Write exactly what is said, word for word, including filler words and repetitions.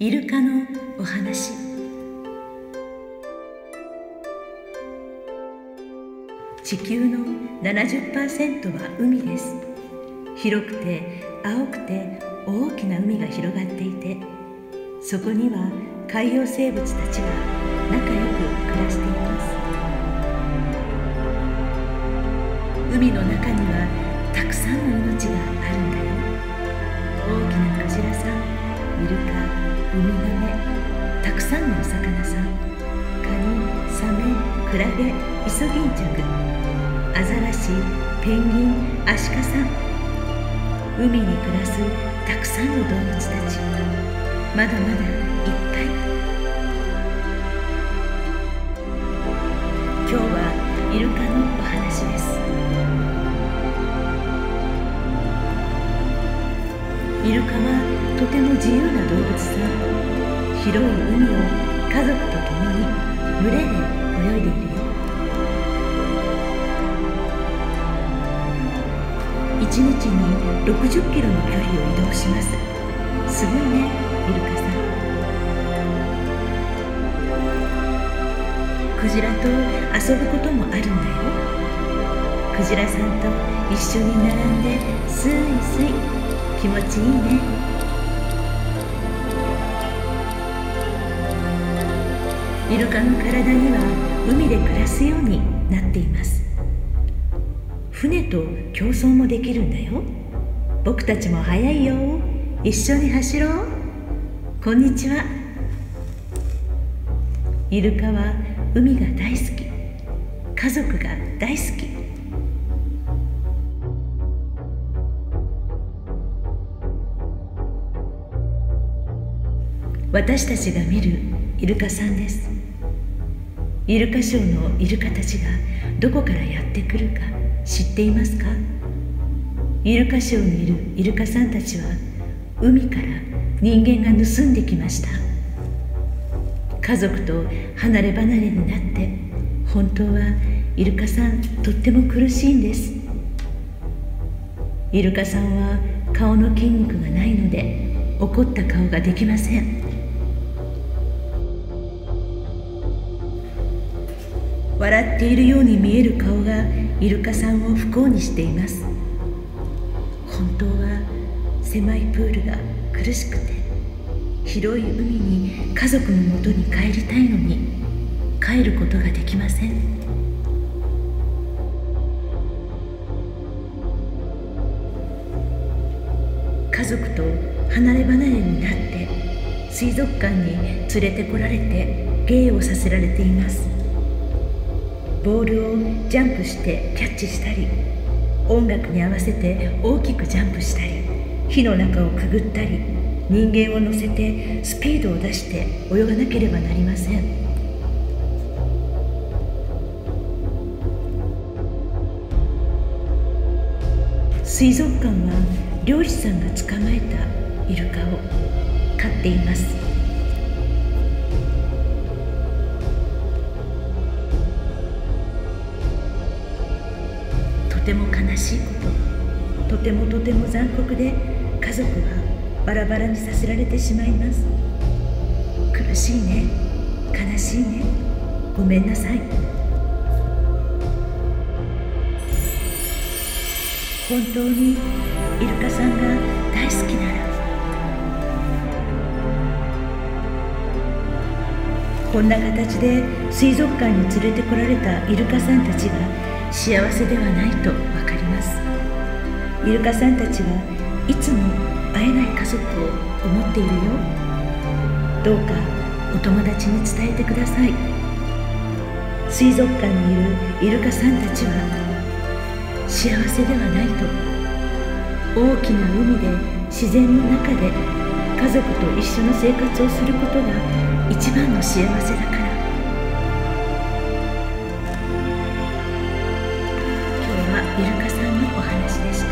イルカのお話。地球の ななじゅっパーセント は海です。広くて青くて大きな海が広がっていて、そこには海洋生物たちが仲良く暮らしています。海の中にはたくさんの命があるんだよ。大きなクジラさん、イルカ、ウミガメ、たくさんのお魚さん、カニ、サメ、クラゲ、イソギンチャク、アザラシ、ペンギン、アシカさん。海に暮らすたくさんの動物たち、まだまだいっぱい。今日はイルカのお話です。イルカはとても自由な動物さん。広い海を家族と共に群れで泳いでいるよ。一日にろくじゅっキロの距離を移動します。すごいね、イルカさん。クジラと遊ぶこともあるんだよ。クジラさんと一緒に並んでスイスイ、気持ちいいね。イルカの体には海で暮らすようになっています。船と競争もできるんだよ。僕たちも速いよ。一緒に走ろう。こんにちは。イルカは海が大好き。家族が大好き。私たちが見るイルカさんです。イルカショーのイルカたちがどこからやってくるか知っていますか？イルカショーにいるイルカさんたちは海から人間が盗んできました。家族と離れ離れになって、本当はイルカさんとっても苦しいんです。イルカさんは顔の筋肉がないので怒った顔ができません。笑っているように見える顔がイルカさんを不幸にしています。本当は狭いプールが苦しくて、広い海に家族のもとに帰りたいのに帰ることができません。家族と離れ離れになって水族館に連れてこられて芸をさせられています。ボールをジャンプしてキャッチしたり、音楽に合わせて大きくジャンプしたり、火の中をくぐったり、人間を乗せてスピードを出して泳がなければなりません。水族館は漁師さんが捕まえたイルカを飼っています。とても悲しいこと、とてもとても残酷で、家族はバラバラにさせられてしまいます。苦しいね、悲しいね、ごめんなさい。本当にイルカさんが大好きなら、こんな形で水族館に連れてこられたイルカさんたちが幸せではないとわかります。イルカさんたちはいつも会えない家族を思っているよ。どうかお友達に伝えてください。水族館にいるイルカさんたちは幸せではないと。大きな海で自然の中で家族と一緒の生活をすることが一番の幸せだから。イルカさんのお話でした。